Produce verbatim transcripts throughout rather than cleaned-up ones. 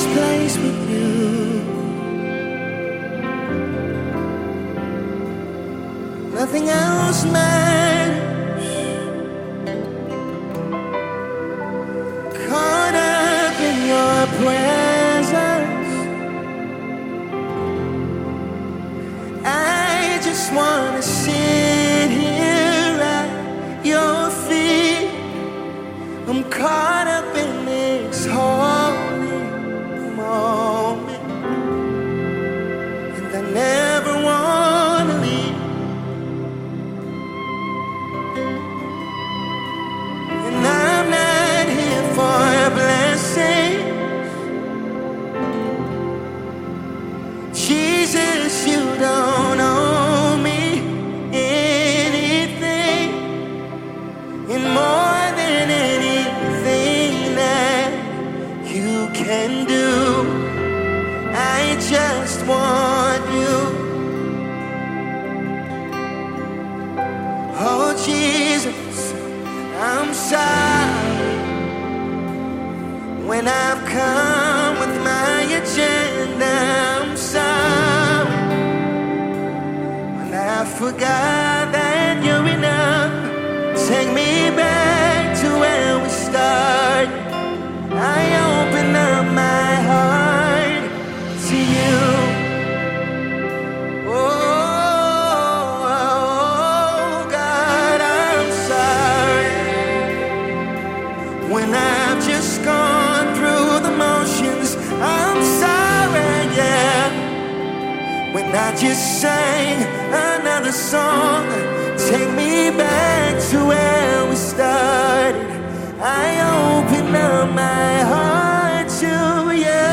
place with you. Nothing else matters. Caught up in your presence, I just wanna sit here at your feet. I'm caught up in this holy moment, and I never wanna leave. And I'm not here for blessings, Jesus, you don't owe me anything, and more than anything that you can do, I just want you. Oh Jesus, I'm sorry when I've come with my agenda. I'm sorry when I forgot that you're enough. Take me back to where we started. I open up my heart to you. Oh, God, I'm sorry when I've just gone through the motions. I'm sorry, yeah, when I just sang another song. Take me back to where we started. I open up my heart to you.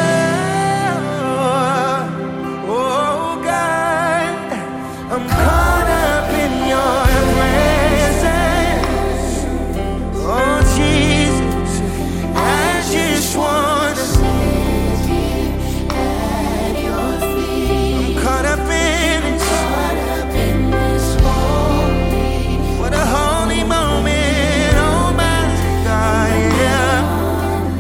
Oh God, I'm caught up in your presence. Oh Jesus, I just wanna sit at your feet. I'm caught up in it. Caught up in this holy, what a holy moment. Oh my God, yeah.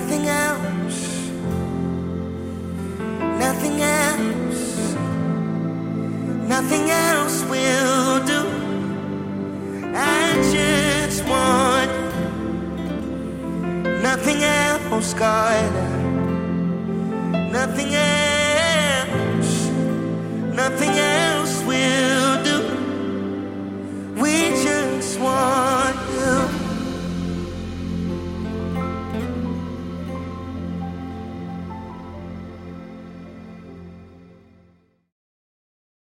nothing else, nothing else, nothing else will do. I just want nothing else, God, nothing else.